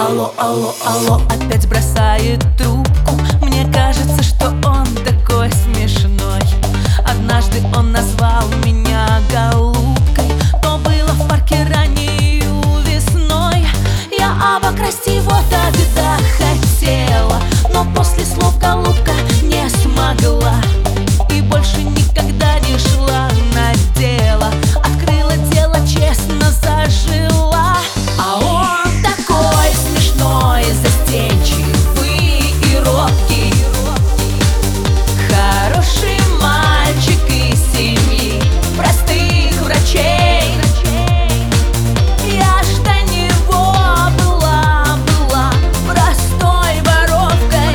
Алло, алло, алло, опять бросает трубку. Мне кажется, что он такой смешной. Однажды он назвал меня голубкой. То было в парке раннею весной. Я обокрасть его тогда хотела, но после слов голубка не смогла. И больше никогда не шла на дело. Открыла дело, честно зажила. А он такой смешной, застенчивый и робкий. Хороший мальчик из семьи простых врачей. Я ж до него была простой воровкой.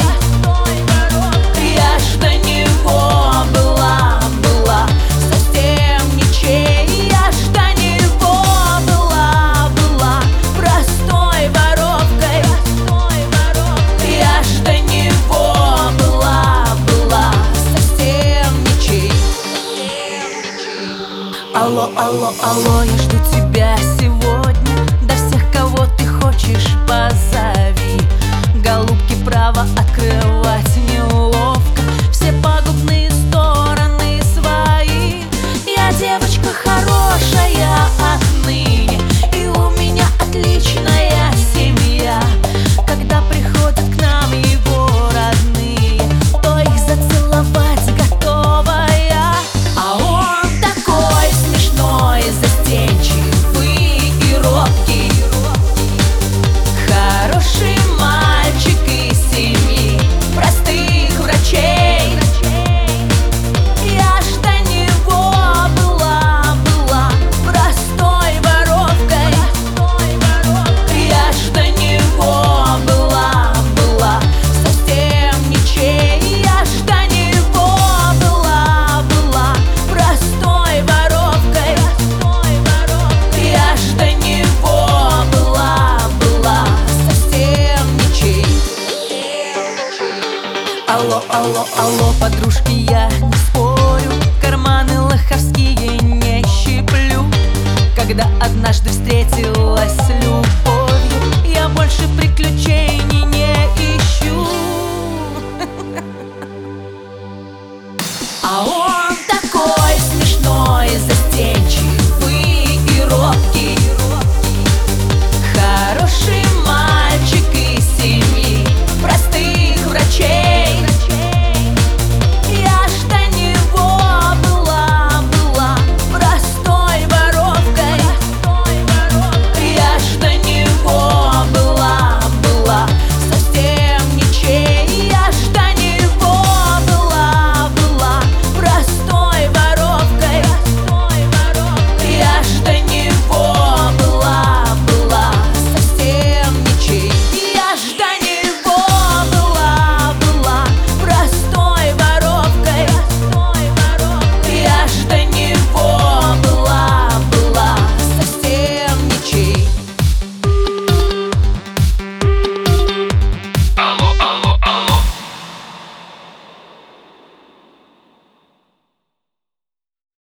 Я ж до него была совсем ничей. Я ж до него была простой воровкой. Я ж до него была совсем ничей. Алло, алло, алло, я жду тебя сегодня. Да всех, кого ты хочешь, позови. Голубки, право открывать неловко. Все пагубные стороны свои. Я девочка хорошая отныне, и у меня отличная семья. Когда приходят к нам его родные, то их зацеловать готова я. А он такой смешной, застенчивый и робкий. Хороший мальчик из семьи простых врачей. Я ж до него была простой воровкой. Я ж до него была совсем ничей. Я ж до него была простой воровкой. Я ж до него была совсем ничей. Алло, алло, алло,